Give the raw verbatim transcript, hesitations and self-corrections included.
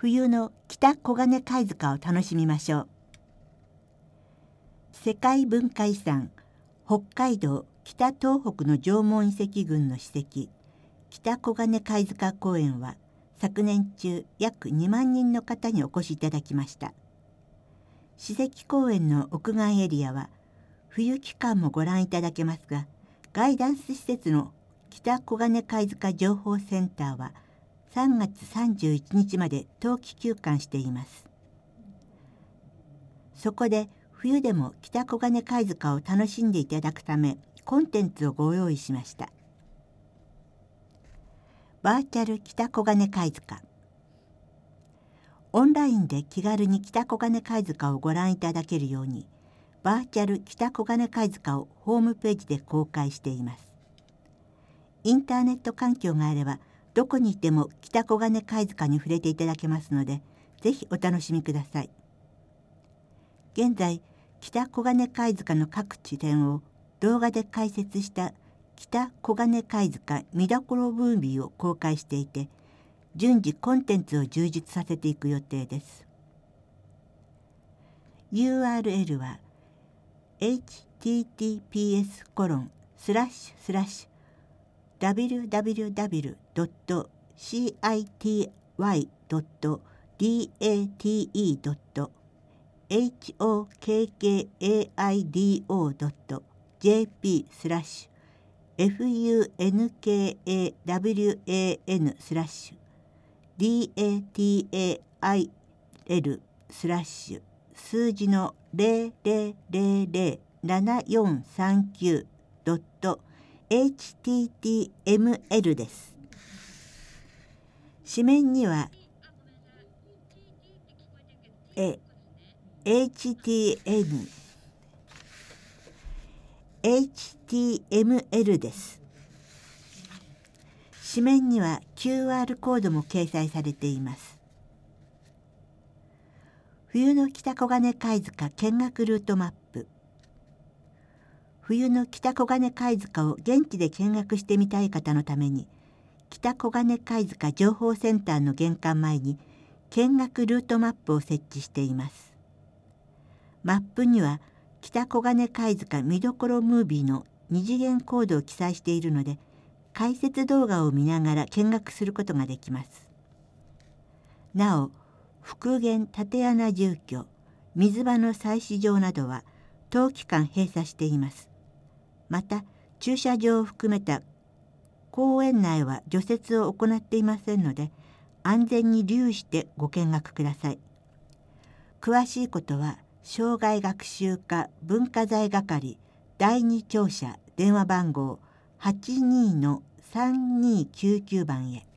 冬の北黄金貝塚を楽しみましょう。世界文化遺産北海道北東北の縄文遺跡群の史跡北黄金貝塚公園は昨年中約にまん人の方にお越しいただきました。史跡公園の屋外エリアは冬期間もご覧いただけますが、ガイダンス施設の北黄金貝塚情報センターはさんがつさんじゅういちにちまで冬季休館しています。そこで冬でも北黄金貝塚を楽しんでいただくためコンテンツをご用意しました。バーチャル北黄金貝塚。オンラインで気軽に北黄金貝塚をご覧いただけるように、バーチャル北黄金貝塚をホームページで公開しています。インターネット環境があれば、どこにいても北黄金貝塚に触れていただけますので、ぜひお楽しみください。現在、北黄金貝塚の各地点を動画で解説した北黄金貝塚見どころムービーを公開していて、順次コンテンツを充実させていく予定です。ユーアールエル は エイチティーティーピーエスコロンスラッシュスラッシュダブリューダブリューダブリュードットシーアイティーワイドットディーエーティーイードットエイチオーケーケーエーアイディーオードットジェーピースラッシュエフユーエヌケーエーダブリューエーエヌスラッシュディーエーティーエーアイエルスラッシュ数字のゼロゼロゼロゼロななよんさんきゅうドット エイチティーティーエムエル です。紙面にはえ エイチティーエム エイチティーエムエル です。紙面には キューアール コードも掲載されています。冬の北黄金貝塚見学ルートマップ。冬の北黄金貝塚を現地で見学してみたい方のために、北黄金貝塚情報センターの玄関前に見学ルートマップを設置しています。マップには北黄金貝塚見どころムービーの二次元コードを記載しているので、解説動画を見ながら見学することができます。なお、復元竪穴住居、水場の採取場などは冬期間閉鎖しています。また、駐車場を含めた公園内は除雪を行っていませんので、安全に留意してご見学ください。詳しいことは、生涯学習課文化財係だいに庁舎電話番号 はちにーのさんにーきゅうきゅう 番へ。